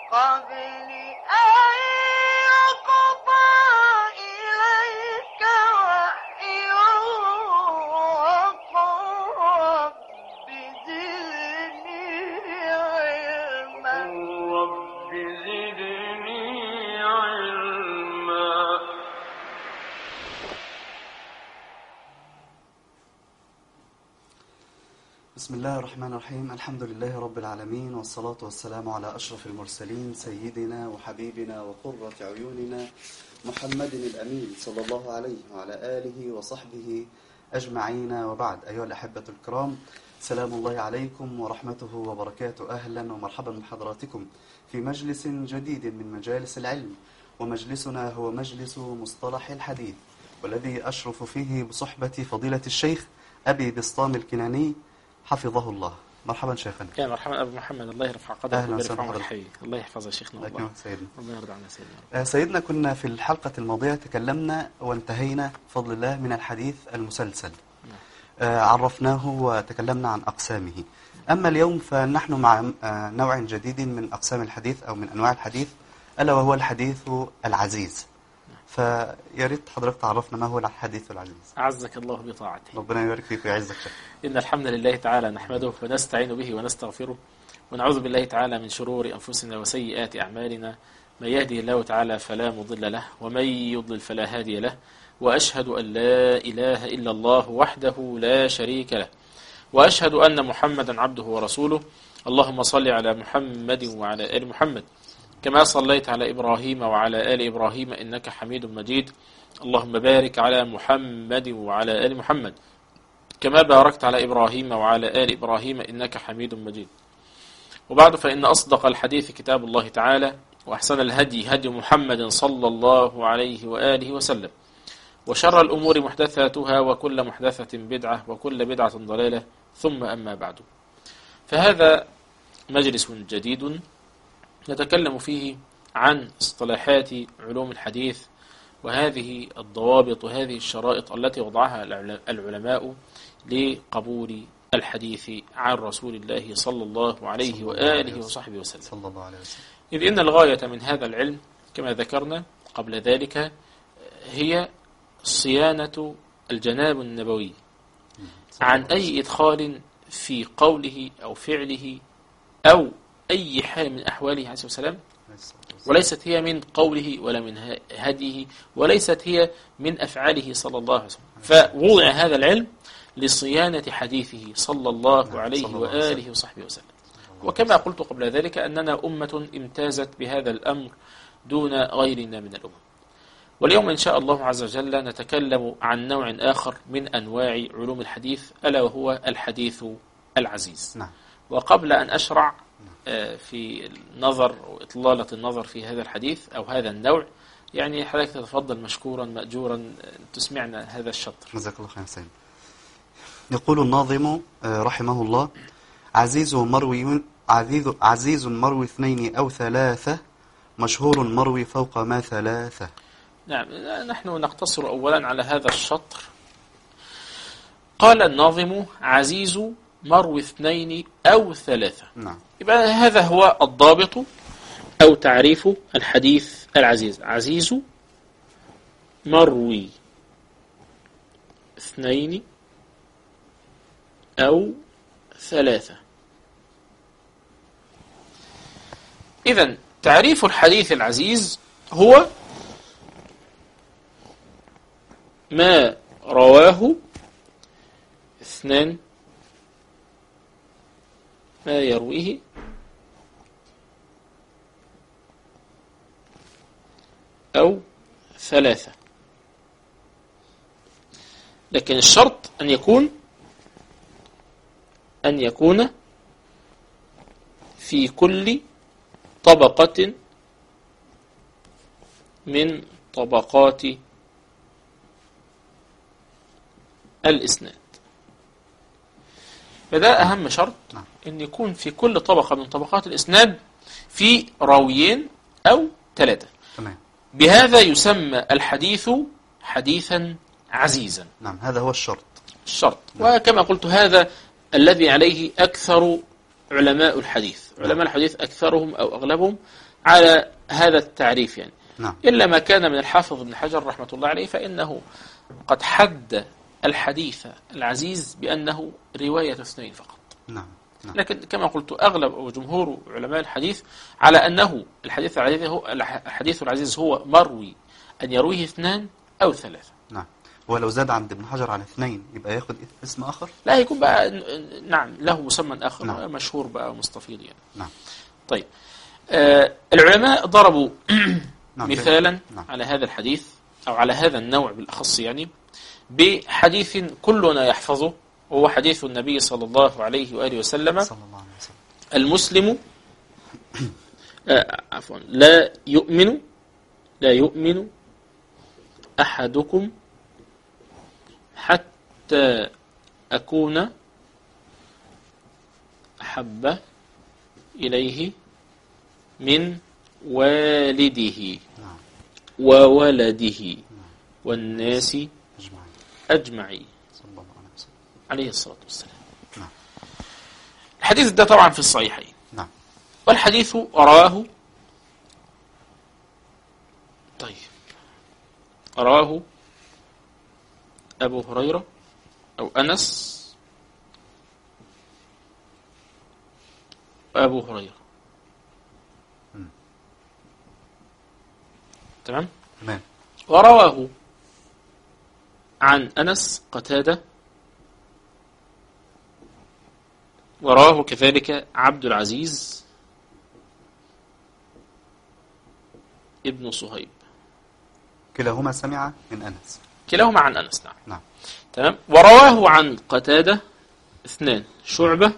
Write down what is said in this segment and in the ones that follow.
قبل أن يقضى إليك وحيه وقل رب زدني علما بسم الله الرحمن الرحيم. الحمد لله رب العالمين، والصلاة والسلام على أشرف المرسلين سيدنا وحبيبنا وقرة عيوننا محمد الأمين صلى الله عليه وعلى آله وصحبه أجمعين، وبعد. أيها الأحبة الكرام، سلام الله عليكم ورحمته وبركاته. أهلا ومرحبا بحضراتكم في مجلس جديد من مجالس العلم، ومجلسنا هو مجلس مصطلح الحديث، والذي أشرف فيه بصحبة فضيلة الشيخ أبي بسطام الكناني حفظه الله. مرحبا شيخنا. يا مرحبا أبو محمد، الله يرفع قدرك ويرفع عمرك حي. الله يحفظ يا شيخنا. الله سيدنا. ربنا يرضى عنا سيدنا. سيدنا، كنا في الحلقة الماضية تكلمنا وانتهينا بفضل الله من الحديث المسلسل. عرفناه وتكلمنا عن أقسامه. أما اليوم فنحن مع نوع جديد من أقسام الحديث أو من أنواع الحديث، ألا وهو الحديث العزيز. فياريت حضرتك تعرفنا ما هو الحديث العزيز. أعزك الله بطاعته. ربنا يبارك فيك ويعزك شيخ. إن الحمد لله تعالى نحمده ونستعين به ونستغفره، ونعوذ بالله تعالى من شرور أنفسنا وسيئات أعمالنا. من يهده الله تعالى فلا مضل له، ومن يضلل فلا هادي له. وأشهد أن لا إله إلا الله وحده لا شريك له، وأشهد أن محمدا عبده ورسوله. اللهم صل على محمد وعلى آل محمد كما صليت على إبراهيم وعلى آل إبراهيم إنك حميد مجيد. اللهم بارك على محمد وعلى آل محمد كما باركت على إبراهيم وعلى آل إبراهيم إنك حميد مجيد. وبعد، فإن أصدق الحديث كتاب الله تعالى، وأحسن الهدي هدي محمد صلى الله عليه وآله وسلم، وشر الأمور محدثاتها، وكل محدثة بدعة، وكل بدعة ضلالة، ثم أما بعد. فهذا مجلس جديد نتكلم فيه عن اصطلاحات علوم الحديث، وهذه الضوابط وهذه الشرائط التي وضعها العلماء لقبول الحديث عن رسول الله صلى الله عليه وآله وصحبه وسلم. صلى الله عليه وسلم. إذ إن الغاية من هذا العلم كما ذكرنا قبل ذلك هي صيانة الجناب النبوي عن أي إدخال في قوله أو فعله أو أي حال من أحواله عليه الصلاة والسلام، وليست هي من قوله ولا من هديه، وليست هي من أفعاله صلى الله عليه وسلم. فوضع هذا العلم لصيانة حديثه صلى الله عليه وآله وصحبه وسلم. وكما قلت قبل ذلك أننا أمة امتازت بهذا الأمر دون غيرنا من الأمم. واليوم إن شاء الله عز وجل نتكلم عن نوع آخر من أنواع علوم الحديث، ألا وهو الحديث العزيز. نعم. وقبل أن أشرع في النظر وإطلالة النظر في هذا الحديث أو هذا النوع، يعني حضرتك تتفضل مشكورا مأجورا تسمعنا هذا الشطر. جزاك الله خير سيدنا. يقول الناظم رحمه الله: عزيز مروي اثنين أو ثلاثة، مشهور مروي فوق ما ثلاثة. نعم، نحن نقتصر أولا على هذا الشطر. قال الناظم: عزيز مروي اثنين أو ثلاثة. نعم. يبقى هذا هو الضابط أو تعريف الحديث العزيز. عزيز مروي اثنين أو ثلاثة. إذن تعريف الحديث العزيز هو ما رواه اثنان، ما يرويه أو ثلاثة. لكن الشرط أن يكون في كل طبقة من طبقات الإسناد. فده أهم شرط، أن يكون في كل طبقة من طبقات الإسناد في راويين أو ثلاثة. بهذا يسمى الحديث حديثا عزيزا. نعم، هذا هو الشرط. وكما قلت هذا الذي عليه أكثر علماء الحديث. علماء الحديث أكثرهم أو أغلبهم على هذا التعريف يعني. نعم. إلا ما كان من الحافظ ابن حجر رحمة الله عليه، فإنه قد حد الحديث العزيز بأنه رواية اثنين فقط. نعم. نعم. لكن كما قلت أغلب أو جمهور علماء الحديث على أنه الحديث العزيز هو مروي أن يرويه اثنان أو ثلاثة. نعم. ولو زاد عند ابن حجر على اثنين يبقى ياخد اسم آخر؟ لا، يكون بقى نعم له مسمى آخر. نعم. مشهور بقى مستفيض يعني. نعم. طيب العلماء ضربوا نعم. مثالا نعم. على هذا الحديث أو على هذا النوع بالأخص يعني بحديث كلنا يحفظه، وهو حديث النبي صلى الله عليه وآله وسلم: صلى الله عليه وسلم: المسلم عفوا لا يؤمن أحدكم حتى أكون أحب إليه من والده نعم. وولده والناس أجمعين صلى الله عليه وسلم عليه الصلاة والسلام. نعم. الحديث ده طبعا في الصحيحين. نعم. والحديث رواه أبو هريرة أو أنس وأبو هريرة. تمام. ورواه عن أنس قتادة، ورواه كذلك عبد العزيز ابن صهيب. كلاهما سمع من أنس. كلاهما عن أنس. نعم. نعم. تمام. ورواه عن قتادة اثنان: شعبة.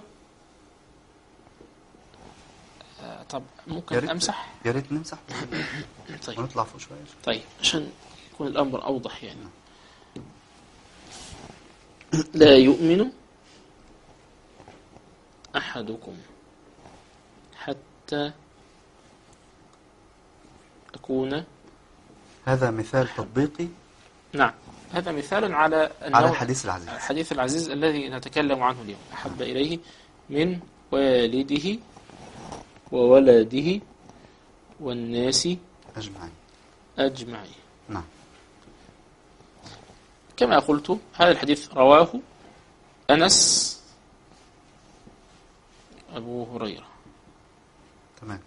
طب ممكن أمسح؟ يا ريت نمسح. طيب. ونطلع فوق شوية. طيب عشان يكون الأمر أوضح يعني. لا يؤمن أحدكم حتى أكون. هذا مثال تطبيقي. نعم، هذا مثال على الحديث العزيز. الحديث العزيز الذي نتكلم عنه اليوم: أحب إليه من والده وولده والناس أجمعين. نعم. كما قلت هذا الحديث رواه أنس أبو هريرة. تمام.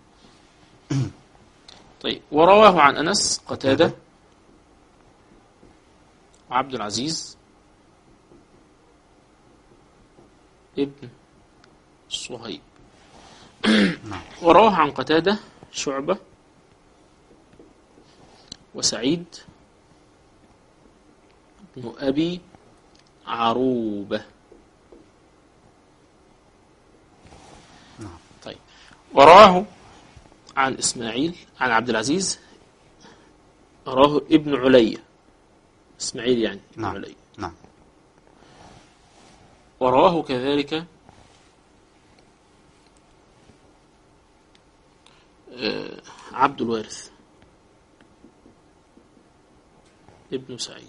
طيب، ورواه عن أنس قتادة وعبد العزيز ابن صهيب. ورواه عن قتادة شعبة وسعيد بن أبي عروبة. طيب، ورواه عن إسماعيل عن عبد العزيز، رواه ابن علي. إسماعيل يعني ابن علي. نعم. ورواه كذلك عبد الوارث ابن سعيد.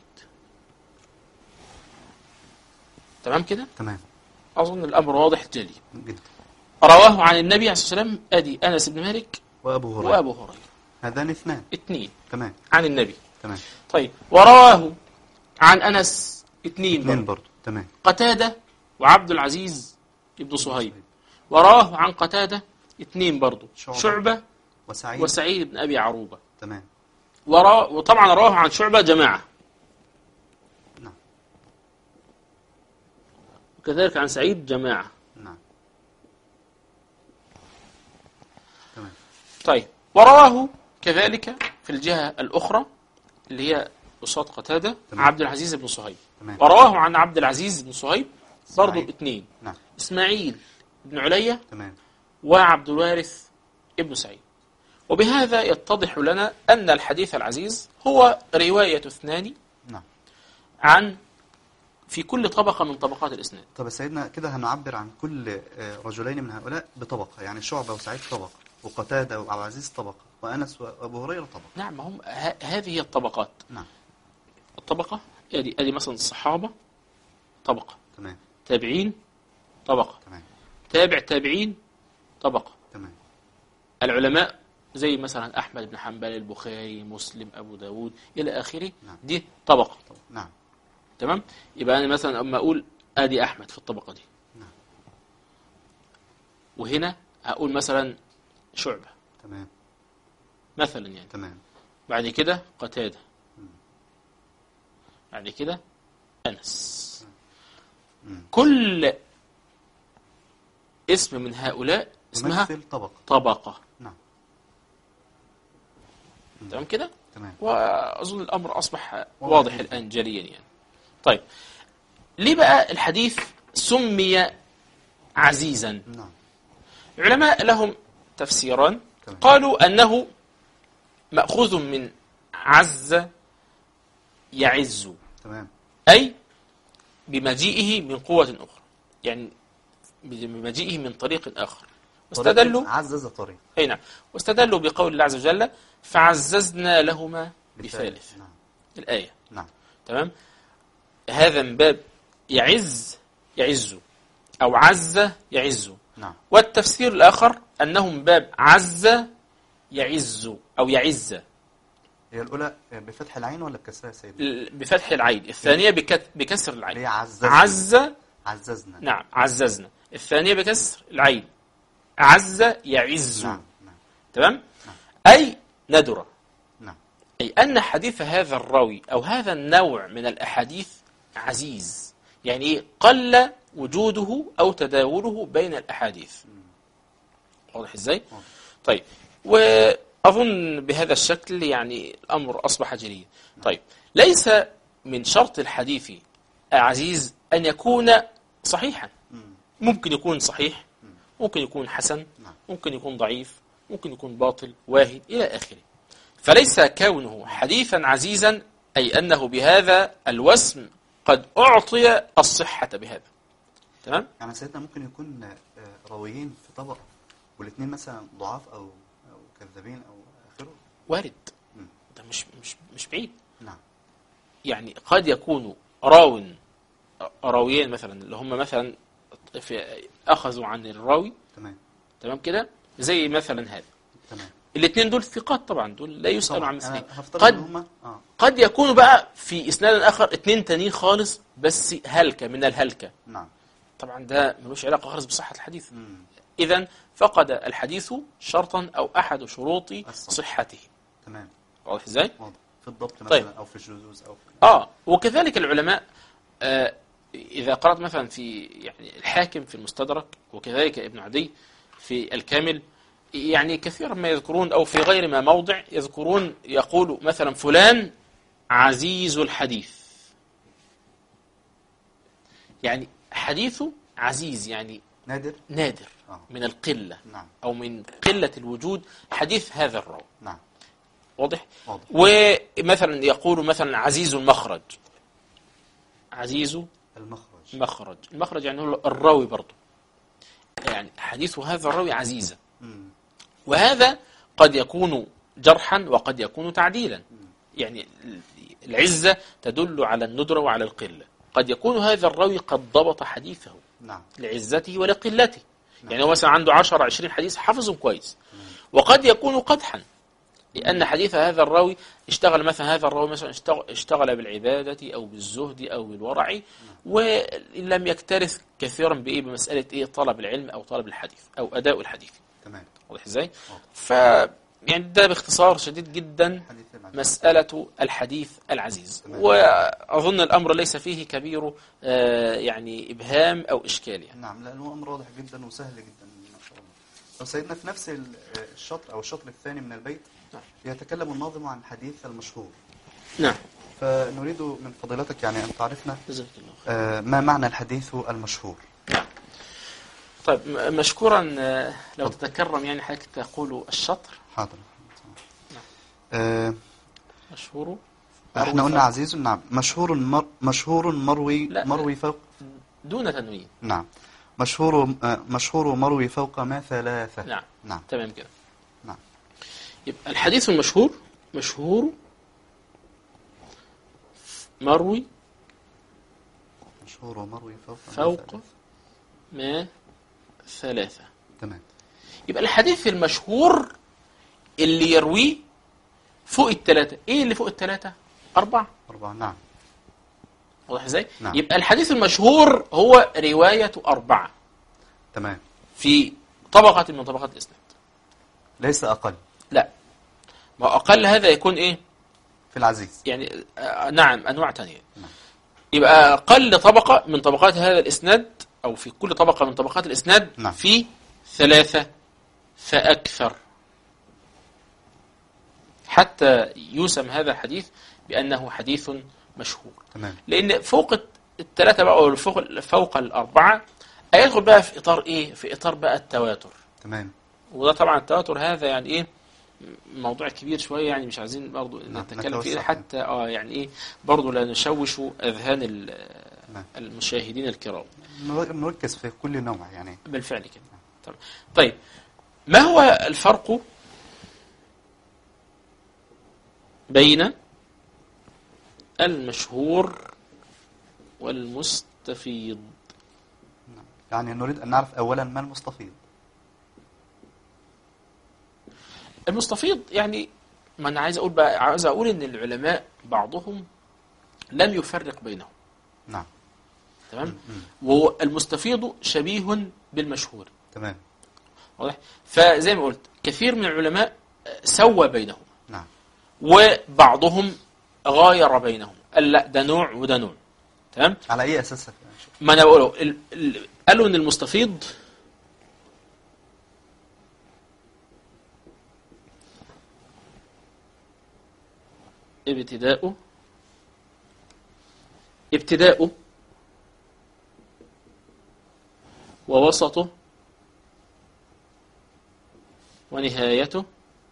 تمام كده؟ تمام. أظن الأمر واضح جلي جدا. رواه عن النبي عليه الصلاة والسلام أدي أنس بن مالك وأبو هريرة. هذان اثنين تمام. عن النبي. تمام. طيب، ورواه عن أنس اثنين برضو. تمام. قتادة وعبد العزيز ابن صهيب. ورواه عن قتادة اثنين برضو: شعبة وسعيد بن أبي عروبة. تمام. وطبعا رواه عن شعبة جماعة. نعم. وكذلك عن سعيد جماعة. نعم. تمام. طيب، ورواه كذلك في الجهة الأخرى اللي هي قصاد قتادة عبد العزيز بن صهيب. ورواه عن عبد العزيز بن صهيب برضو اثنين: نعم. إسماعيل بن علي. تمام. وعبد الوارث ابن سعيد. وبهذا يتضح لنا أن الحديث العزيز هو رواية اثنان. نعم. عن في كل طبقة من طبقات الإسناد. طب سيدنا كده هنعبر عن كل رجلين من هؤلاء بطبقة، يعني شعبة وسعيد طبقة، وقتادة وعبد العزيز طبقة، وأنس وأبو هريرة طبقة. نعم، هم هذه هي الطبقات. نعم. الطبقة ادي مثلا الصحابة طبقة. تمام. تابعين طبقة. تمام. تابع تابعين طبقة. تمام. العلماء زي مثلا أحمد بن حنبل، البخاري، مسلم، أبو داود إلى آخره، نعم. دي طبقة. نعم. تمام. يبقى أنا مثلا أما أقول آدي أحمد في الطبقة دي، نعم. وهنا أقول مثلا شعبة تمام. مثلا يعني. تمام. بعد كده قتادة، مم. بعد كده أنس. مم. كل اسم من هؤلاء اسمها يمثل طبقة. طبقة. نعم. تمام كده. تمام. وأظن الأمر أصبح واضح الآن جليا يعني. طيب، ليه بقى الحديث سمي عزيزا؟ نعم. العلماء لهم تفسيران. تمام. قالوا أنه مأخوذ من عز يعز، تمام. أي بمجيئه من قوة أخرى، يعني بمجيئه من طريق آخر. واستدلوا عزز طريق. أي نعم، واستدلوا بقول الله عز وجل فعززنا لهما بثالث. نعم. الآية. نعم. تمام. هذا من باب يعز يعز، أو عز يعز. نعم. والتفسير الآخر أنه من باب عز يعز أو يعز. هي الأولى بفتح العين ولا بكسرها يا سيدي؟ بفتح العين، الثانية بكسر العين. هي عززنا. عززنا. نعم، عززنا. الثانية بكسر العين، عز يعز. نعم. نعم. تمام. نعم. أي ندرة، نعم. أي أن حديث هذا الراوي أو هذا النوع من الأحاديث عزيز، يعني إيه؟ قل وجوده أو تداوله بين الأحاديث. واضح إزاي؟ طيب، وأظن بهذا الشكل يعني الأمر أصبح جليا. طيب، ليس من شرط الحديث عزيز أن يكون صحيحا. ممكن يكون صحيح، ممكن يكون حسن، ممكن يكون ضعيف، ممكن يكون باطل، واهي، إلى آخره. فليس كونه حديثا عزيزا أي أنه بهذا الوسم قد أعطي الصحة بهذا. تمام؟ يعني سيدنا ممكن يكون راويين في طبق والاثنين مثلا ضعاف أو كذابين أو آخره. وارد. ده مش بعيد. نعم. يعني قد يكون راويين مثلا اللي هم مثلا أخذوا عن الراوي. تمام. تمام كده، زي مثلا هذا. تمام. الاثنين دول ثقات طبعا، دول لا يسألوا عن مثلهم. قد يكونوا بقى في إسناد آخر اثنين تانيين خالص، بس هلكة من الهلكة. نعم. طبعا ده ملوش علاقة خالص بصحة الحديث. إذن فقد الحديث شرطا أو أحد شروط صحته. تمام. واضح إزاي؟ واضح. في الضبط مثلا. طيب. أو في الشذوذ أو في وكذلك العلماء إذا قرأت مثلا في يعني الحاكم في المستدرك، وكذلك ابن عدي في الكامل، يعني كثيرا ما يذكرون أو في غير ما موضع يذكرون، يقول مثلا فلان عزيز الحديث، يعني حديثه عزيز، يعني نادر من القلة. نعم. أو من قلة الوجود حديث هذا الراوي. نعم. واضح؟ ومثلا يقول مثلا عزيز المخرج، عزيز المخرج يعني هو الراوي برضه، يعني حديث هذا الراوي عزيزة. وهذا قد يكون جرحا وقد يكون تعديلا. يعني العزة تدل على الندرة وعلى القلة. قد يكون هذا الراوي قد ضبط حديثه. نعم. لعزته ولقلته. يعني هو مثلا عنده 10-20 حديث حفظهم كويس. وقد يكون قدحا، لأن حديث هذا الراوي اشتغل مثلا اشتغل بالعبادة أو بالزهد أو بالورع، ولم يكترث كثيرا بمسألة طلب العلم أو طلب الحديث أو أداء الحديث. تمام. واضح ازاي؟ يعني ده باختصار شديد جدا مسألة الحديث العزيز. وأظن الأمر ليس فيه كبير يعني إبهام أو إشكال يعني. نعم، لأنه أمر واضح جدا وسهل جدا ما شاء الله. لو سيدنا في نفس الشطر أو الشطر الثاني من البيت يتكلم الناظم عن حديث المشهور. نعم. فنريد من فضيلتك يعني أن تعرفنا ما معنى الحديث المشهور. نعم. طيب، مشكورا لو تتكرم يعني حضرتك تقول الشطر. حاضر. مشهور. احنا قلنا عزيز. نعم. مشهور مروي فوق دون تنوين. نعم. مشهور مروي فوق ما ثلاثة. نعم. نعم. تمام كده. نعم. يبقى الحديث المشهور مروي مروي فوق ما 3. تمام. يبقى الحديث المشهور اللي يرويه فوق 3. ايه اللي فوق 3؟ 4. نعم. واضح ازاي؟ نعم. يبقى الحديث المشهور هو رواية 4 تمام. في طبقة من طبقات الإسناد، ليس أقل. لا، ما أقل هذا يكون إيه؟ في العزيز يعني نعم، أنواع تانية. نعم. يبقى أقل طبقة من طبقات هذا الإسناد، أو في كل طبقة من طبقات الإسناد نعم. في 3 فأكثر، حتى يسمى هذا الحديث بأنه حديث مشهور. تمام. لأن فوق 3 بقى، أو فوق 4 هيدخل بقى في إطار إيه؟ في إطار بقى التواتر. تمام. وده طبعا التواتر هذا يعني إيه؟ موضوع كبير شوية، يعني مش عايزين برضو نتكلم فيه حتى يعني إيه برضو لا نشوش أذهان المشاهدين الكرام. نركز في كل نوع يعني. بالفعل كده. طيب، ما هو الفرق بين المشهور والمستفيض؟ يعني نريد أن نعرف أولا ما المستفيض. المستفيض يعني، ما أنا عايز أقول إن العلماء بعضهم لم يفرق بينهم. نعم. تمام. والمستفيض شبيه بالمشهور. تمام. واضح. فزي ما قلت كثير من العلماء سوى بينهم. نعم. وبعضهم غاير بينهم، قال لا ده نوع وده نوع. تمام. على أي أساس؟ ما أنا بقوله قالوا إن المستفيض ابتداؤه ووسطه ونهايته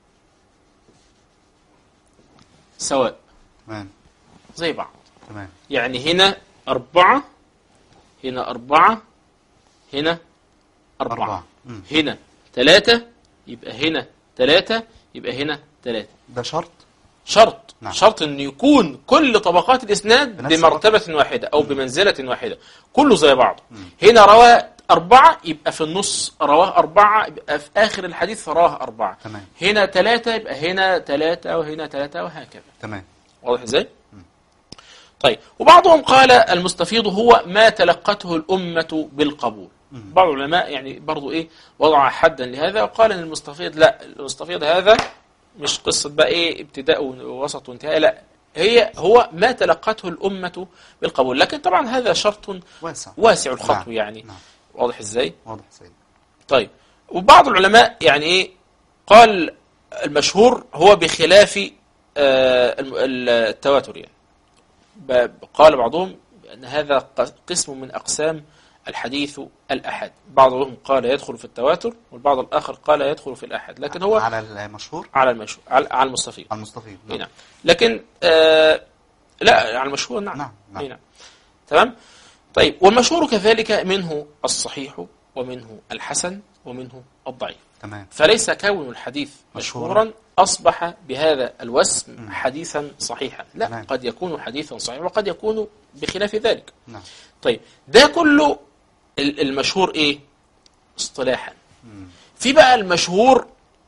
سواء. تمام. زي بعض. تمام. يعني هنا 4، هنا 4، هنا 4، هنا 3، يبقى هنا 3، يبقى هنا 3. ده شرط. نعم. شرط أن يكون كل طبقات الإسناد بمرتبة واحدة أو بمنزلة واحدة، كله زي بعض. هنا رواه 4 يبقى في النص رواه 4، يبقى في آخر الحديث رواه 4. تمام. هنا 3 يبقى هنا 3 وهنا 3 وهكذا. تمام. واضح ازاي؟ طيب، وبعضهم قال المستفيض هو ما تلقته الأمة بالقبول. بعض العلماء يعني برضو إيه وضع حدا لهذا وقال أن المستفيض لا، المستفيض هذا مش قصة بقى إيه ابتداء ووسط وانتهاء، لا، هو ما تلقته الأمة بالقبول. لكن طبعا هذا شرط واسع الخطو. نعم. يعني نعم. واضح ازاي؟ واضح سيد. طيب، وبعض العلماء يعني إيه قال المشهور هو بخلاف التواتر. يعني قال بعضهم أن هذا قسم من أقسام الحديث الأحد. بعضهم قال يدخل في التواتر، والبعض الآخر قال يدخل في الأحد. لكن هو على المشهور، على المشهور، على المستفيض. على المستفيض. نعم. لكن لا، على المشهور. نعم. نعم. نعم. نعم. تمام. طيب، والمشهور كذلك منه الصحيح ومنه الحسن ومنه الضعيف. تمام. فليس كون الحديث مشهورا أصبح بهذا الوسم حديثا صحيحا. لا. تمام. قد يكون حديثا صحيحا وقد يكون بخلاف ذلك. نعم. طيب، ده كله المشهور إيه؟ اصطلاحا. في بقى المشهور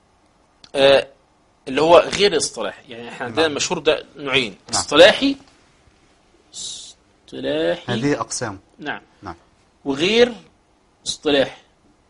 اللي هو غير اصطلاحي. يعني احنا عندنا المشهور ده نوعين. نعم. اصطلاحي هذه أقسام. نعم. نعم. وغير اصطلاحي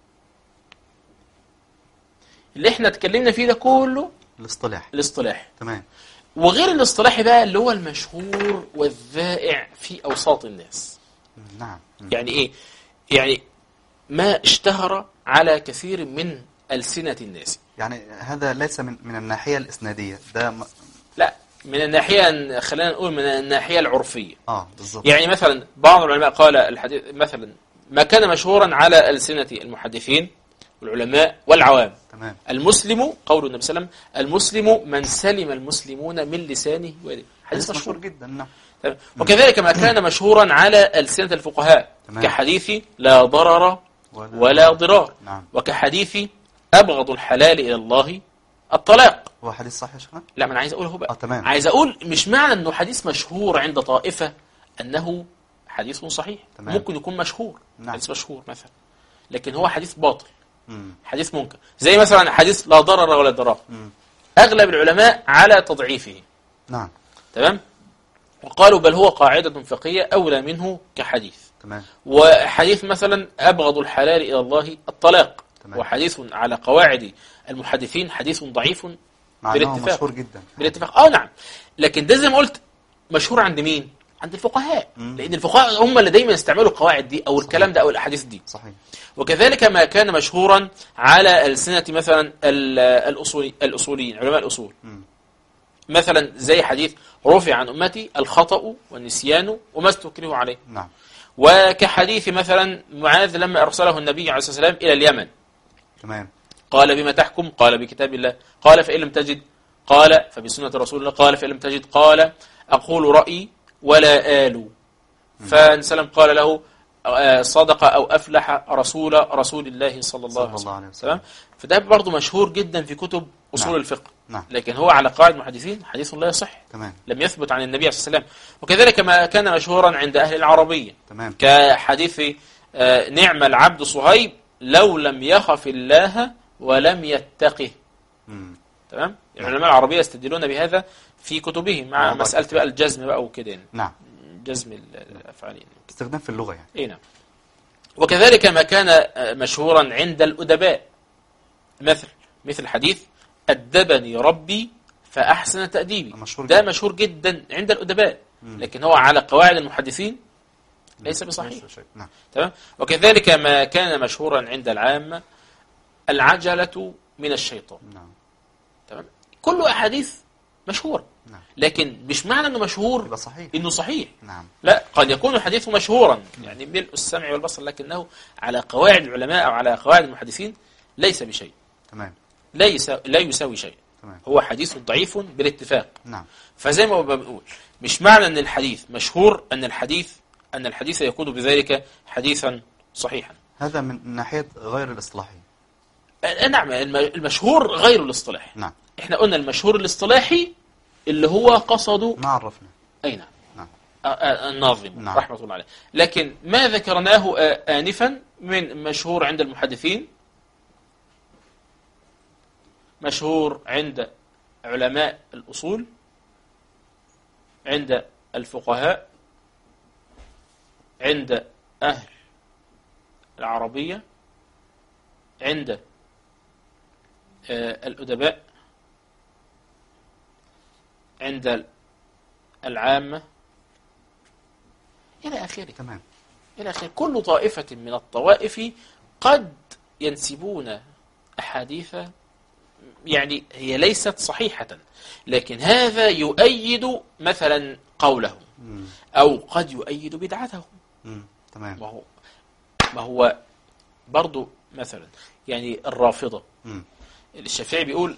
اللي احنا اتكلمنا فيه ده كله الاصطلاحي. تمام. وغير الاصطلاحي بقى اللي هو المشهور والذائع في أوساط الناس. نعم. يعني ايه؟ يعني ما اشتهر على كثير من ألسنة الناس. يعني هذا ليس من الناحية الإسنادية ده لا، من الناحية، خلينا نقول من الناحية العرفية. بالضبط. يعني مثلا بعض العلماء قال الحديث مثلا ما كان مشهورا على ألسنة المحدثين والعلماء والعوام. تمام. المسلم، قول النبي صلى الله عليه وسلم، المسلم من سلم المسلمون من لسانه ويده. حديث مشهور جدا. نعم. وكذلك ما كان مشهورا على ألسنة الفقهاء. تمام. كحديث لا ضرر ولا ضرار. نعم. وكحديث أبغض الحلال إلى الله الطلاق. هو حديث صحيح يا شيخنا؟ لا، ما أنا عايز أقوله بقى. تمام. عايز أقول مش معنى أنه حديث مشهور عند طائفة أنه حديث صحيح. تمام. ممكن يكون مشهور. نعم. حديث مشهور مثلا، لكن هو حديث باطل، مم. حديث منكر، زي مثلا حديث لا ضرر ولا ضرار. مم. أغلب العلماء على تضعيفه. نعم. تمام. وقالوا بل هو قاعدة فقهية أولى منه كحديث. تمام. وحديث مثلا أبغض الحلال إلى الله الطلاق، تمام. وحديث على قواعد المحدثين حديث ضعيف مع أنه بالاتفاق. مشهور جدا. بالاتفاق. نعم. لكن ده زي ما قلت مشهور عند مين؟ عند الفقهاء. لأن الفقهاء هم اللي دايما يستعملوا القواعد دي أو الكلام ده أو الأحاديث دي. صحيح. وكذلك ما كان مشهورا على ألسنة مثلا الأصوليين، علماء الأصول. مثلا زي حديث رفع عن أمتي الخطأ والنسيان وما استكرهوا عليه. نعم. وكحديث مثلا معاذ لما أرسله النبي عليه الصلاة والسلام إلى اليمن. تمام. قال بما تحكم؟ قال بكتاب الله. قال فإن لم تجد؟ قال فبسنة رسول الله. قال فإن لم تجد؟ قال أقول رأيي ولا آل. فانسلم قال له صدق أو أفلح رسول الله صلى الله عليه وسلم. فده برضو مشهور جدا في كتب أصول نعم. الفقه. نعم. لكن هو على قاعدة المحدثين حديث لا يصح. تمام. لم يثبت عن النبي صلى الله عليه وسلم. وكذلك ما كان مشهورا عند أهل العربية. تمام. كحديث نعم العبد صهيب لو لم يخف الله ولم يتقه. تمام. العلماء العربية يستدلون بهذا في كتبهم مع مسألة بقى الجزم بقى وكده. نعم. جزم الأفعال استخدام في اللغة يعني. إيه نعم. وكذلك ما كان مشهورا عند الأدباء مثل حديث أدبني ربي فأحسن تأديبي. ده مشهور جدا عند الأدباء. لكن هو على قواعد المحدثين ليس بصحيح. نعم. تمام. وكذلك ما كان مشهورا عند العامة العجلة من الشيطان. نعم. تمام. كل أحاديث مشهور. نعم. لكن مش معنى انه مشهور صحيح. انه صحيح. نعم. لا، قد يكون الحديث مشهورا يعني ملء السمع والبصر، لكنه على قواعد العلماء او على قواعد المحدثين ليس بشيء. تمام. لا يساوي شيء. تمام. هو حديث ضعيف بالاتفاق. نعم. فزي ما بنقول مش معنى ان الحديث مشهور ان الحديث يكون بذلك حديثا صحيحا. هذا من ناحية غير الاصطلاحي. نعم. المشهور غير الاصطلاحي. نعم. احنا قلنا المشهور الاصطلاحي اللي هو قصده ما عرفنا. أي نعم. نعم. الناظم. نعم. رحمة الله عليه. لكن ما ذكرناه آنفا من مشهور عند المحدثين، مشهور عند علماء الأصول، عند الفقهاء، عند أهل العربية، عند الأدباء، عند العامة، إلى آخره. تمام. إلى آخره. كل طائفة من الطوائف قد ينسبون أحاديث يعني هي ليست صحيحة، لكن هذا يؤيد مثلا قولهم أو قد يؤيد بدعتهم. تمام. ما هو برضو مثلا يعني الرافضة. الشافعي بيقول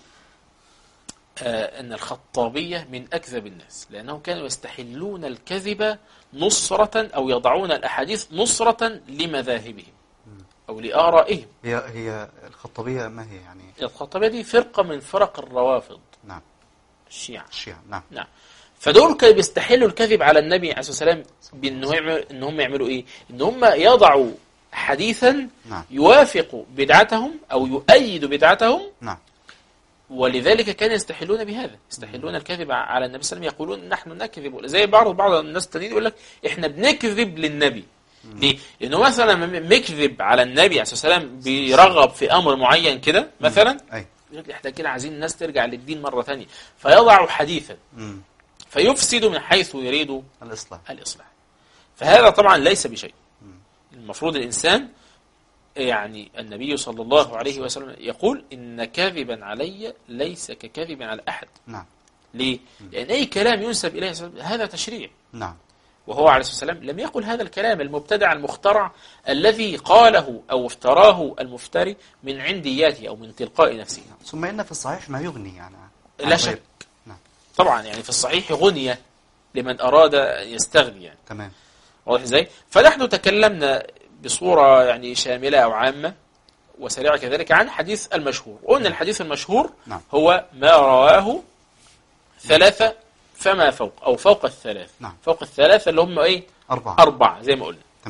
أن الخطابية من أكذب الناس لأنهم كانوا يستحلون الكذب نصرة أو يضعون الأحاديث نصرة لمذاهبهم أو لآرائهم. هي الخطابية ما هي يعني؟ الخطابية دي فرقة من فرق الروافض. نعم. الشيعة. نعم. فدول كانوا بيستحلوا الكذب على النبي عليه الصلاة والسلام إن هم يعملوا إيه؟ إن هم يضعوا حديثا نعم. يوافق بدعتهم أو يؤيد بدعتهم. نعم. ولذلك كانوا يستحلون بهذا، يستحلون الكذب على النبي صلى الله عليه وسلم، يقولون نحن نكذب، زي بعض الناس التانيين يقول لك احنا بنكذب للنبي. ليه؟ لانه مثلا مكذب على النبي عليه الصلاه والسلام بيرغب في امر معين كده مثلا، يقول لك احنا كده عايزين الناس ترجع للدين مره ثانيه، فيضع حديثا فيفسد من حيث يريد الإصلاح. فهذا طبعا ليس بشيء. المفروض الإنسان يعني النبي صلى الله عليه وسلم يقول إن كذبا علي ليس ككذب على أحد. نعم. ليه؟ لأن أي كلام ينسب إليه هذا تشريع. نعم. وهو عليه الصلاة والسلام لم يقل هذا الكلام المبتدع المخترع الذي قاله أو افتراه المفتري من عندياته أو من تلقاء نفسه. ثم إن في الصحيح ما يغني يعني لا شك. نعم. طبعا يعني في الصحيح غنية لمن أراد أن يستغني يعني. تمام. واضح ازاي؟ فنحن تكلمنا بصورة يعني شاملة أو عامة وسريعة كذلك عن حديث المشهور. قلنا الحديث المشهور نعم. هو ما رواه ثلاثة فما فوق أو فوق الثلاث. نعم. فوق الثلاثة اللي هم إيه؟ 4 زي ما قلنا. تمام.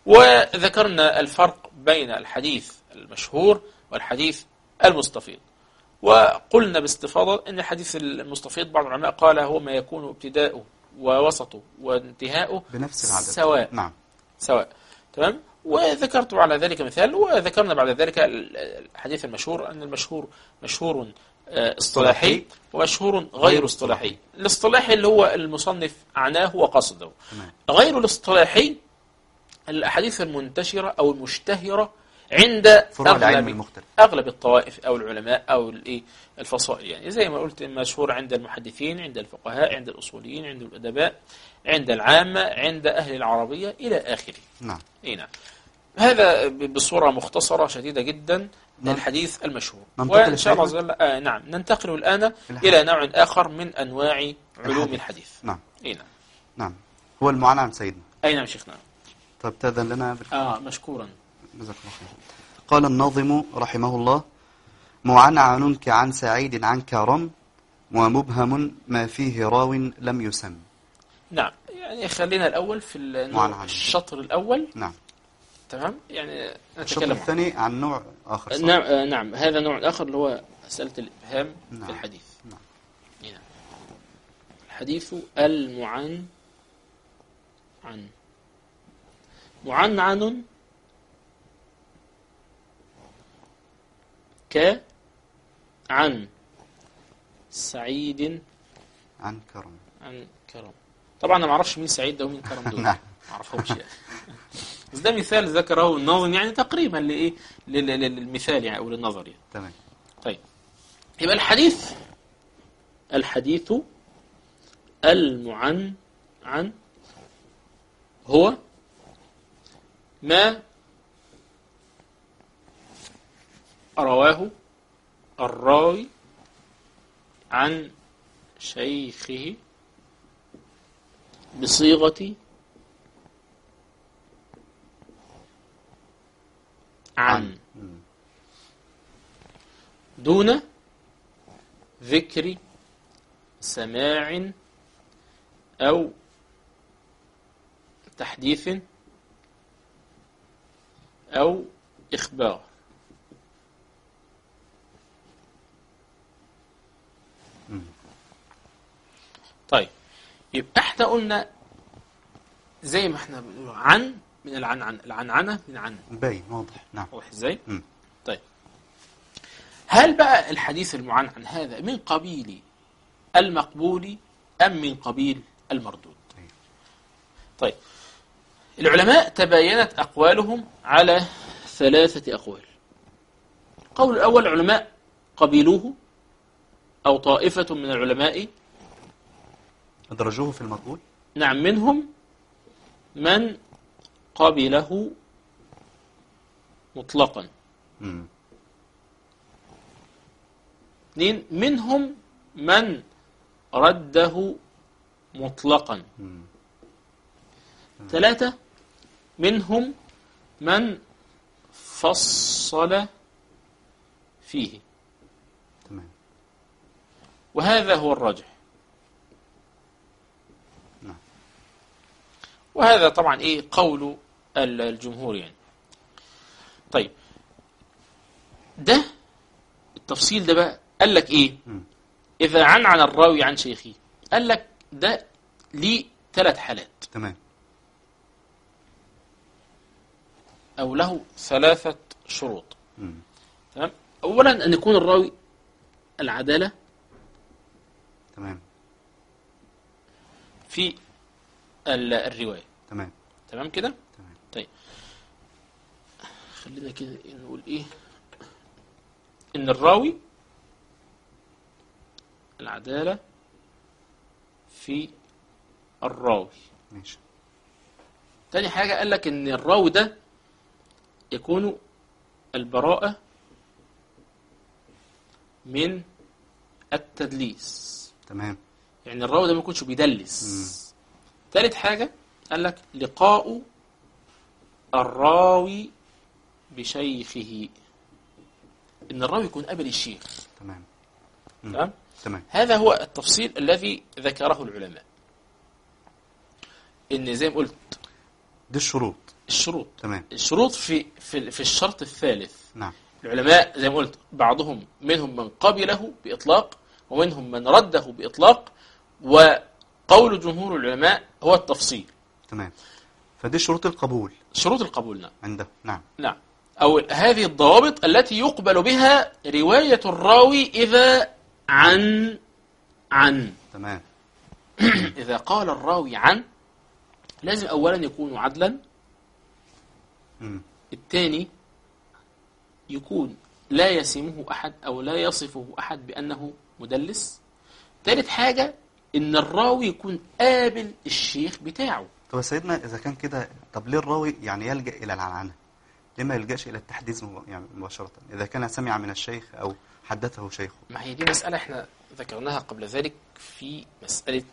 وذكرنا الفرق بين الحديث المشهور والحديث المستفيض، وقلنا باستفاضة أن الحديث المستفيض بعض العلماء قال هو ما يكون ابتداؤه ووسطه وانتهاؤه بنفس العدد. سواء. نعم. سواء. تمام. وذكرت على ذلك مثال، وذكرنا بعد ذلك الحديث المشهور أن المشهور مشهور اصطلاحي ومشهور غير اصطلاحي. الاصطلاحي اللي هو المصنف عناه وقصده. غير الاصطلاحي الأحاديث المنتشرة أو المشتهرة عند فروع العلم المختلف، أغلب الطوائف أو العلماء أو الفصائل، يعني زي ما قلت مشهور عند المحدثين، عند الفقهاء، عند الأصوليين، عند الأدباء، عند العامة، عند أهل العربية إلى آخره. نعم. نعم. هذا بصورة مختصرة شديدة جدا الحديث المشهور. وإن شاء الله عز وجل نعم ننتقل الآن إلى نوع آخر من أنواع علوم الحديث. نعم. نعم. نعم. هو المعنعن سيدنا. أي نعم شيخنا. طب تأذن لنا مشكورا. جزاك الله خير. قال الناظم رحمه الله: معنعن كعن سعيد عن كرم، ومبهم ما فيه راو لم يسم. نعم. يعني خلينا الأول في الشطر الأول. نعم. تمام. يعني الشطر الثاني عن نوع آخر. نعم. نعم. هذا نوع آخر اللي هو مسألة الإبهام. نعم. في الحديث. نعم. نعم. الحديث المعنعن. معنعن عن سعيد عن كرم. طبعا انا ما اعرفش مين سعيد ده ومين كرم دول. نعم. ما اعرفهمش يعني. بس ده مثال ذكره الناظم يعني تقريبا لايه للمثال يعني او للنظر يعني. تمام. طيب يبقى الحديث المعنعن هو ما رواه الراوي عن شيخه بصيغة عن دون ذكر سماع أو تحديث أو إخبار. طيب يبقى احنا قلنا زي ما احنا بنقول عن من العنعنة من عن. باين واضح. نعم. واضح ازاي؟ طيب هل بقى الحديث المعنعن هذا من قبيل المقبول أم من قبيل المردود؟ طيب العلماء تباينت أقوالهم على 3 أقوال. القول الأول علماء قبيلوه أو طائفة من العلماء أدرجوه في المقبول. نعم. منهم من قبله مطلقا. 2 منهم من رده مطلقا. 3 منهم من فصل فيه. تمام. وهذا هو الراجح. نعم. وهذا طبعا قول الجمهور يعني. طيب ده التفصيل ده بقى قال لك إذا عن الراوي عن شيخه قال لك ده ليه 3 حالات. تمام. أو له 3 شروط. تمام. أولا أن يكون الراوي العدالة. تمام. في الرواية. تمام. تمام كده. تمام. طيب خلينا كده نقول إن الراوي العدالة في الراوي. ماشي. تاني حاجة قال لك إن الراوي ده يكون البراءة من التدليس. تمام. يعني الراوي ده ما يكونش بيدلس. ثالث حاجة قال لك لقاء الراوي بشيخه، إن الراوي يكون قبل الشيخ. تمام. تمام. تمام. هذا هو التفصيل الذي ذكره العلماء، إن زي ما قلت دي الشروط الشروط. تمام. الشروط في الشرط الثالث. نعم. العلماء زي ما قلت بعضهم منهم من قبله بإطلاق ومنهم من رده بإطلاق، وقول جمهور العلماء هو التفصيل. تمام. فدي شروط القبول شروط القبول. نعم. عنده. نعم. نعم. أو هذه الضوابط التي يقبل بها رواية الراوي إذا عن تمام. إذا قال الراوي عن، لازم أولا يكون عدلا. الثاني يكون لا يسمه أحد أو لا يصفه أحد بأنه مدلس. ثالث حاجة إن الراوي يكون قابل الشيخ بتاعه. طب يا سيدنا إذا كان كده، طب ليه الراوي يعني يلجأ إلى العنعنة؟ ليه ما يلجأش إلى التحديث يعني مباشرة إذا كان سمع من الشيخ أو حدثه شيخه؟ ما هي دي مسألة احنا ذكرناها قبل ذلك في مسألة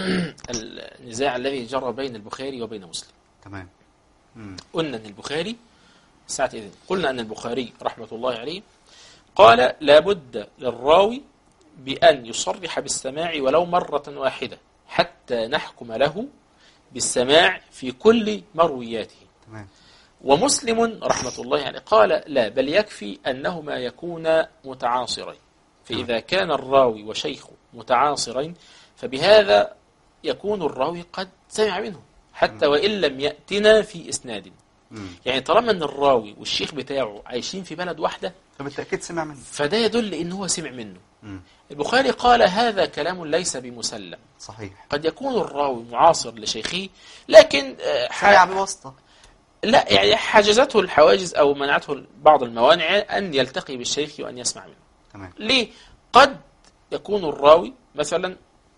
النزاع الذي جرى بين البخاري وبين مسلم. تمام. قلنا أن البخاري ساعة إذن قلنا أن البخاري رحمة الله عليه قال لابد للراوي بأن يصرح بالسماع ولو مرة واحدة حتى نحكم له بالسماع في كل مروياته. تمام. ومسلم رحمة الله عليه قال لا، بل يكفي أنهما يكونا متعاصرين، فإذا كان الراوي وشيخه متعاصرين فبهذا يكون الراوي قد سمع منه حتى وإن لم يأتنا في إسناد. يعني طالما أن الراوي والشيخ بتاعه عايشين في بلد واحدة فبالتأكيد سمع منه، فده يدل إنه هو سمع منه. البخاري قال هذا كلام ليس بمسلم. صحيح. قد يكون الراوي معاصر لشيخه لكن سمع بواسطة، لا يعني حجزته الحواجز أو منعته بعض الموانع أن يلتقي بالشيخ وأن يسمع منه. تمام. ليه؟ قد يكون الراوي مثلا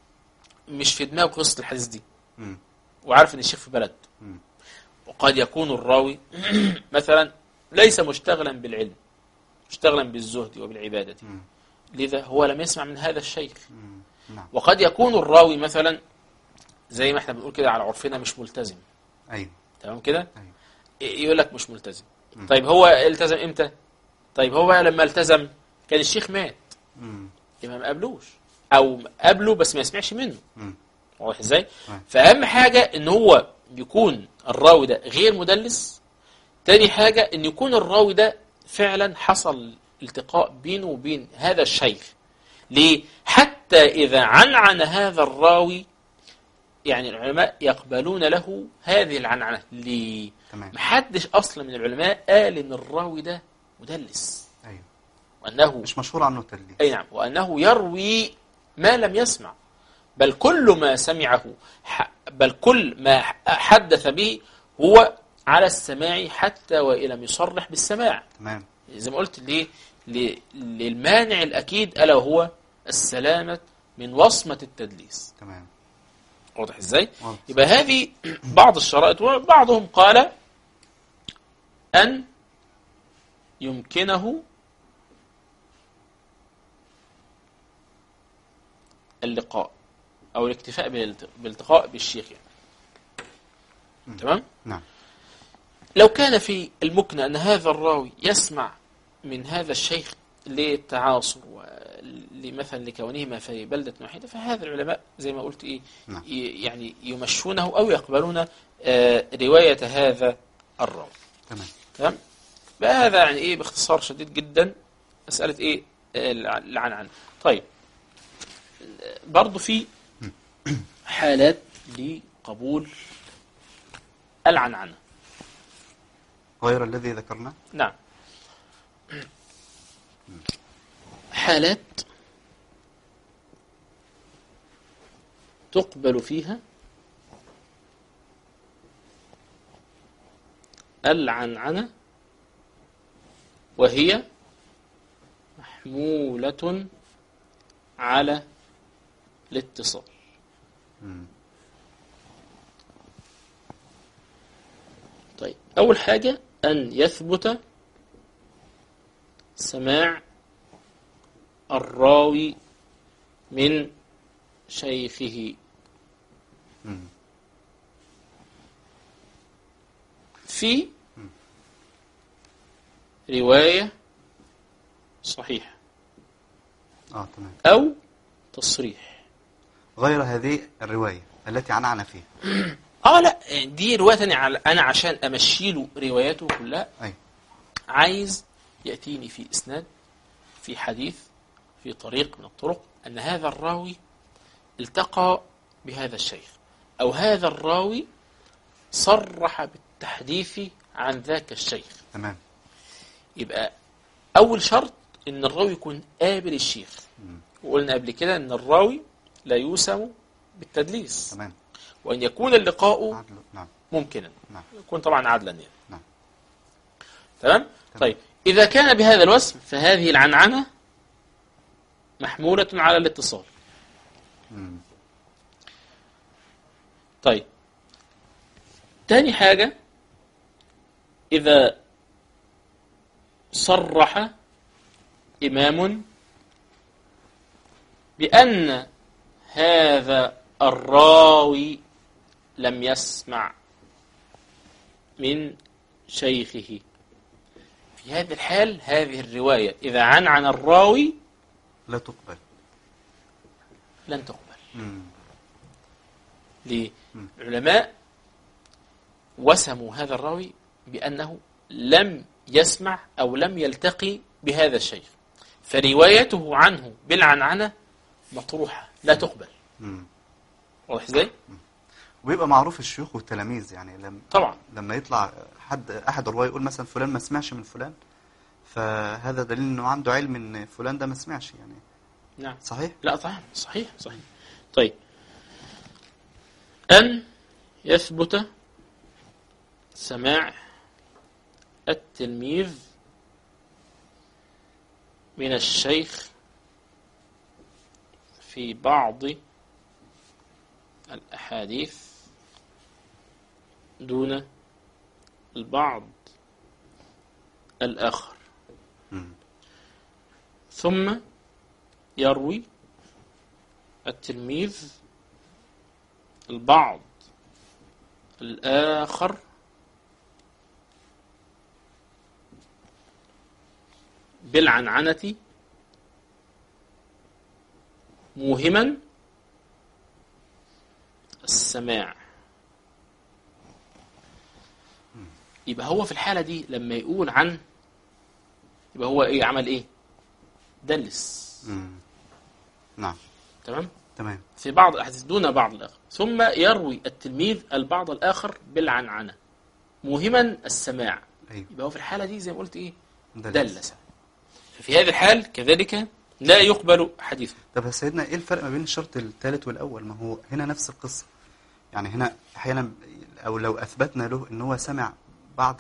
مش في دماغه قصة الحديث دي وعارف أن الشيخ في بلد، وقد يكون الراوي مثلا ليس مشتغلا بالعلم، مشتغلا بالزهد وبالعبادة، لذا هو لم يسمع من هذا الشيخ. نعم. وقد يكون الراوي مثلا زي ما احنا بنقول كده على عرفنا مش ملتزم. أيوه. تمام كده. أيوه. يقول لك مش ملتزم. طيب هو التزم امتى؟ طيب هو لما التزم كان الشيخ مات، يبقى ما قابلوش او قابله بس ما يسمعش منه. واضح ازاي؟ فاهم حاجه ان هو يكون الراوي ده غير مدلس. تاني حاجه ان يكون الراوي ده فعلا حصل التقاء بينه وبين هذا الشيخ. ليه؟ حتى اذا عنعن هذا الراوي يعني العلماء يقبلون له هذه العنعنه. ليه؟ محدش اصلا من العلماء قال ان الراوي ده مدلس. ايوه. وانه مش مشهور عنه التدليس. اي نعم. وانه يروي ما لم يسمع، بل كل ما سمعه بل كل ما حدث به هو على السماع حتى وإن لم يصرح بالسماع. تمام. زي ما قلت للمانع الأكيد ألا وهو السلامة من وصمة التدليس. تمام. واضح ازاي؟ يبقى هذه بعض الشرائط. وبعضهم قال أن يمكنه اللقاء أو الاكتفاء بالالتقاء بالشيخ يعني. تمام؟ نعم. لو كان في المكنة أن هذا الراوي يسمع من هذا الشيخ للتعاصر ولمثلا لكونهما في بلدة واحدة، فهذا العلماء زي ما قلت نعم. يعني يمشونه أو يقبلون رواية هذا الراوي. تمام. تمام؟ بهذا يعني باختصار شديد جدا مسألة العنعنة. طيب برضو في حالات لقبول العنعنة غير الذي ذكرناه. نعم. حالات تقبل فيها العنعنة وهي محمولة على الاتصال. طيب أول حاجة أن يثبت سماع الراوي من شيخه في رواية صحيحة تمام. أو تصريح غير هذه الرواية التي عنعن فيها. لا دي رواية تانية. أنا عشان أمشيله رواياته كلها أي. عايز يأتيني في إسناد، في حديث، في طريق من الطرق، أن هذا الراوي التقى بهذا الشيخ، أو هذا الراوي صرح بالتحديث عن ذاك الشيخ. تمام. يبقى أول شرط إن الراوي يكون قابل الشيخ. وقلنا قبل كده إن الراوي لا يوسم بالتدليس. تمام. وأن يكون اللقاء عدل. نعم. ممكنا. نعم. يكون طبعا عدلا يعني. نعم. تمام؟ طيب إذا كان بهذا الوصف فهذه العنعنة محمولة على الاتصال. طيب تاني حاجة، إذا صرح إمام بأن هذا الراوي لم يسمع من شيخه، في هذه الحال هذه الرواية إذا عن الراوي لا تقبل، لن تقبل. ليه؟ العلماء وسموا هذا الراوي بأنه لم يسمع أو لم يلتقي بهذا الشيخ، فروايته عنه بالعنعنة مطروحة لا تقبل. واضح ازاي؟ ويبقى معروف الشيوخ والتلاميذ، يعني طبعا لما يطلع أحد الرواة يقول مثلا فلان ما سمعش من فلان، فهذا دليل انه عنده علم ان فلان ده ما سمعش يعني. نعم. صحيح؟ لا طبعا صحيح. طيب أن يثبت سماع التلميذ من الشيخ في بعض الأحاديث دون البعض الآخر. ثم يروي التلميذ البعض الآخر بالعنعنة موهما السماع. يبقى هو في الحالة دي لما يقول عن، يبقى هو ايه عمل ايه؟ دلس. نعم. تمام؟ تمام. في بعض الأحاديث دون بعض الآخر. ثم يروي التلميذ البعض الآخر بالعنعنة موهما السماع. أيوه. يبقى هو في الحالة دي زي ما قلت ايه؟ دلس. في هذه الحال كذلك لا يقبل حديثه. طب يا سيدنا ايه الفرق ما بين الشرط الثالث والأول؟ ما هو هنا نفس القصة، يعني هنا أحيانا أو لو أثبتنا له إن هو سمع بعض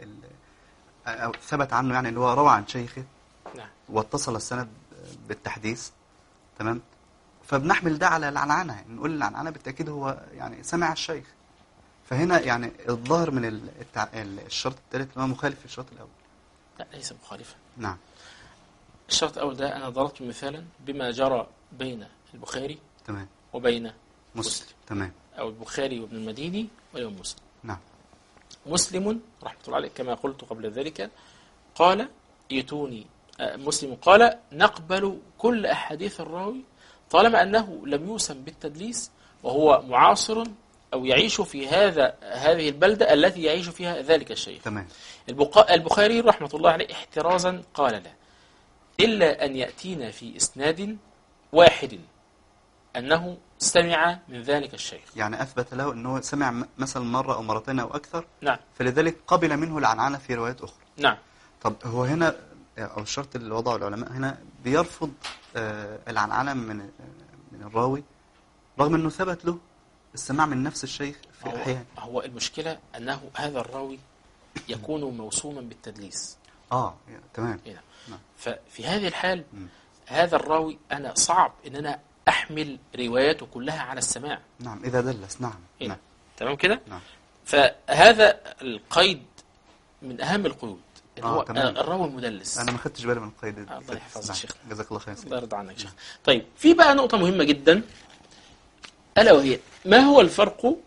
أو ثبت عنه يعني اللي هو روى عن شيخه. نعم. واتصل السند بالتحديث. تمام. فبنحمل ده على العنعنة، نقول العنعنة بالتأكيد هو يعني سمع الشيخ. فهنا يعني الظاهر من الشرط الثالث هو مخالف للشرط الأول. لا ليس مخالفا. نعم. الشرط الأول ده أنا ضربت مثالا بما جرى بين البخاري تمام وبين مسلم. تمام. أو البخاري وابن المديني والإمام مسلم. نعم. مسلم رحمة الله عليه كما قلت قبل ذلك قال يتوني، مسلم قال نقبل كل أحاديث الراوي طالما أنه لم يوسم بالتدليس وهو معاصر أو يعيش في هذه البلدة التي يعيش فيها ذلك الشيخ. تمام. البخاري رحمة الله عليه احترازا قال لا، إلا أن يأتينا في إسناد واحد أنه سمع من ذلك الشيخ، يعني أثبت له أنه سمع مثلا مرة أو مرتين أو أكثر. نعم. فلذلك قبل منه العنعنة في روايات أخرى. نعم. طب هو هنا أو الشرط اللي وضعه العلماء هنا بيرفض العنعنة من الراوي رغم أنه ثبت له السماع من نفس الشيخ في أحيان. هو المشكلة أنه هذا الراوي يكون موسوما بالتدليس. تمام. نعم. ففي هذه الحال هذا الراوي أنا صعب أن أنا أحمل رواياته كلها على السماع. نعم إذا دلس. نعم. نعم. تمام كده. نعم. فهذا القيد من أهم القيود اللي هو تمام. الراوي المدلس. أنا ما خدتش بالي من القيد. الله يحفظك شيخ. جزاك الله خير. الله يرضى عنك شيخ. طيب في بقى نقطة مهمة جدا ألا وهي ما هو الفرق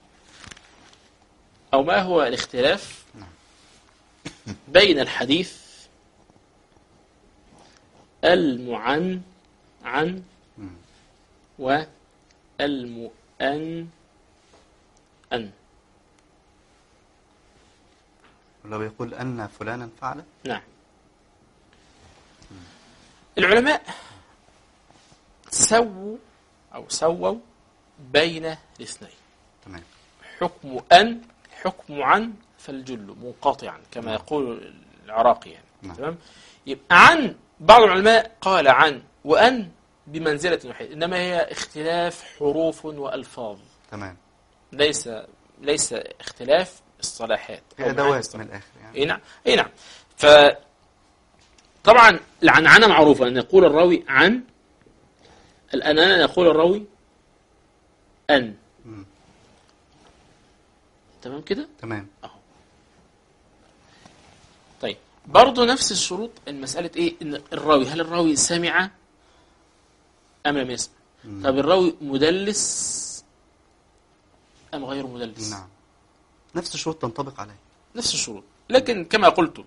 أو ما هو الاختلاف بين الحديث المعنعن والمؤنعن أن. لو يقول أن فلانا فعل. نعم. العلماء سووا بين الاثنين. تمام. حكم أن حكم عن فالجل منقطعا كما يقول العراقي يعني. نعم. تمام. يبقى عن بعض العلماء قال عن وأن بمنزلة واحدة، إنما هي اختلاف حروف وألفاظ. تمام. ليس اختلاف الصلاحات في أدوات من الآخر يعني. اي نعم. اي نعم. طبعا العنعنة معروفة أن يقول الراوي عن، الآن يقول الراوي أن. تمام كده؟ تمام. أهو. طيب برضو نفس الشروط المسألة إيه؟ إن الراوي، هل الراوي سمع أم لم يسمع؟ طب الراوي مدلس أم غير مدلس؟ نعم. نفس الشروط تنطبق عليه. نفس الشروط، لكن كما قلت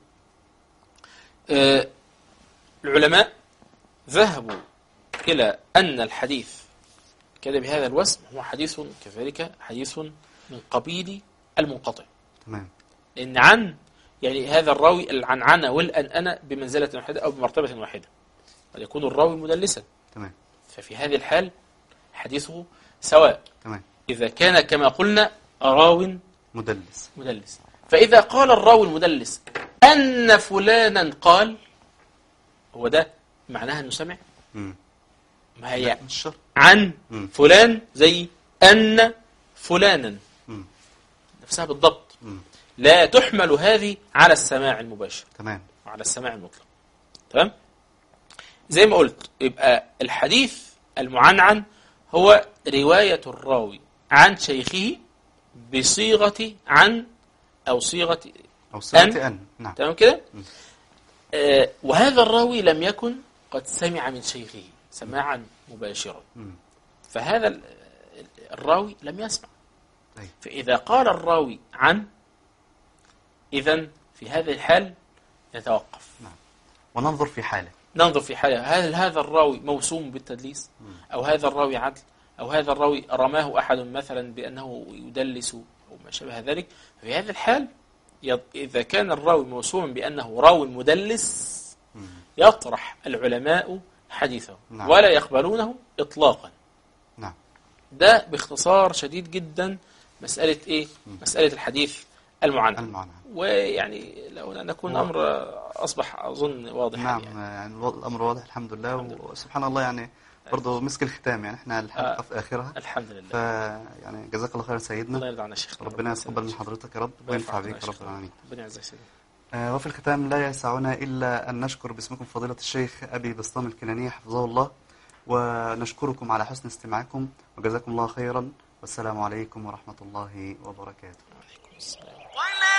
العلماء ذهبوا إلى أن الحديث كده بهذا الوزن هو حديث كذلك حديث من قبيل المنقطع. تمام. لأن عن يعني هذا الراوي العنعنة والأنأنة بمنزلة واحدة أو بمرتبة واحدة، قد يكون الراوي مدلسا. تمام. ففي هذه الحال حديثه سواء. تمام. إذا كان كما قلنا راو مدلس، فإذا قال الراوي المدلس أن فلانا قال، هو ده معناها أنه سمع؟ ما هي عن فلان زي أن فلانا نفسها بالضبط. لا تحمل هذه على السماع المباشر. تمام. وعلى السماع المطلق. تمام. زي ما قلت، يبقى الحديث المعنعن هو رواية الراوي عن شيخه بصيغة عن أو صيغة أن. نعم. تمام كده. وهذا الراوي لم يكن قد سمع من شيخه سماعا مباشرا، فهذا الراوي لم يسمع. فإذا قال الراوي عن، إذن في هذه الحال نتوقف. نعم. وننظر في حاله. ننظر في حاله، هل هذا الراوي موسوم بالتدليس، أو هذا الراوي عدل، أو هذا الراوي رماه أحد مثلا بأنه يدلس أو ما شابه ذلك. في هذه الحال إذا كان الراوي موسوما بأنه راوي مدلس يطرح العلماء حديثه. نعم. ولا يقبلونه إطلاقا. نعم. ده باختصار شديد جدا مسألة إيه؟ مسألة الحديث المعنعن. ويعني لو نكون أمر أصبح أظن واضح. نعم. يعني الأمر واضح الحمد لله. وسبحان الله يعني برضه مسك الختام، يعني احنا الحلقة في آخرها الحمد لله. يعني جزاك الله خير سيدنا. الله يرضى عنا شيخ. ربنا يتقبل من حضرتك يا رب وينفع بك يا رب العالمين. ربنا يعزك سيدنا. وفي الختام لا يسعنا إلا أن نشكر باسمكم فضيلة الشيخ أبي بسطام الكناني حفظه الله، ونشكركم على حسن استماعكم وجزاكم الله خيرا، والسلام عليكم ورحمة الله وبركاته. وعليكم السلام.